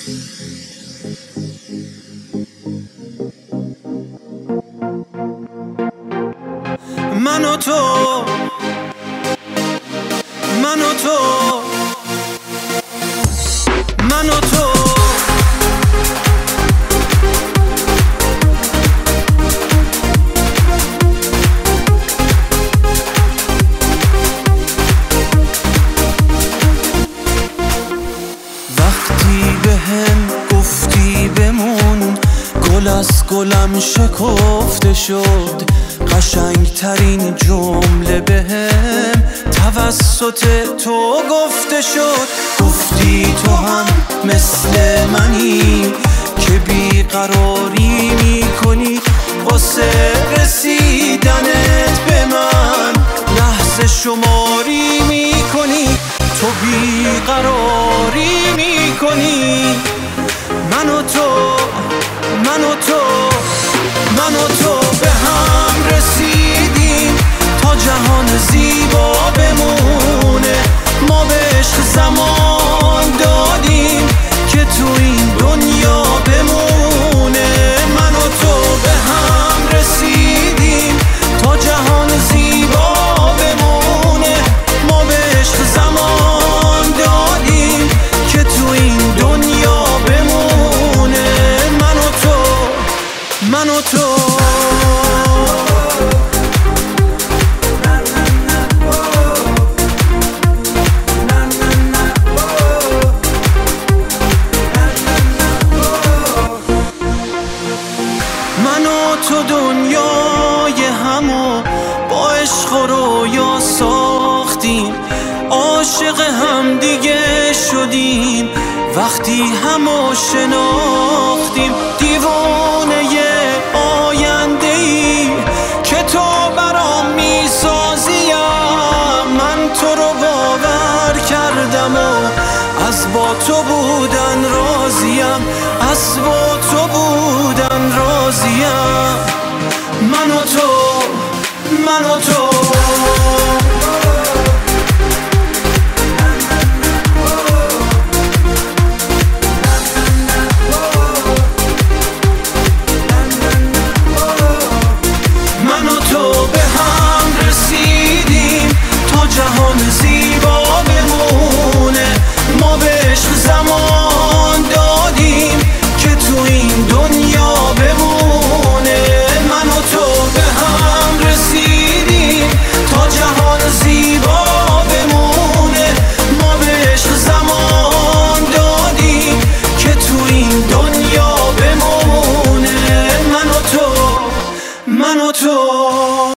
من و تو، من و تو، من و تو. وقتی بهم گفتی بمون، گل از گلم شکفته شد. قشنگترین جمله بهم توسط تو گفته شد. گفتی تو هم مثل منی که بیقراری میکنی واسه رسیدنت به من، لحظه شماری میکنی، تو بیقراری میکنی. من و تو، من و تو، من و تو به هم رسیدیم تا جهان زیبا بمونه. ما به عشق زمان دادیم که تو این دنیا بمونه. من و تو به هم رسیدیم تا جهان زیبا بمونه. ما به عشق زمان دادیم که تو این دنیا بمونه. من و تو، من و تو. من و تو دنیای همو با عشق و رویا ساختیم، عاشق هم دیگه شدیم وقتی همو شناختیم. دیوانه آینده‌ای که تو برام میسازیم، من تو رو باور کردم و از با تو بودن راضیم، از با تو بودن راضیم. من و تو، من و تو. من و تو به هم رسیدیم تا جهان زیبا بمونه. ما به عشق زمان دادیم که تو این دنیا بمونه. من و تو به هم رسیدیم تا جهان زیبا بمونه. ما به عشق زمان دادیم که تو این دنیا بمونه. من و تو، من و تو.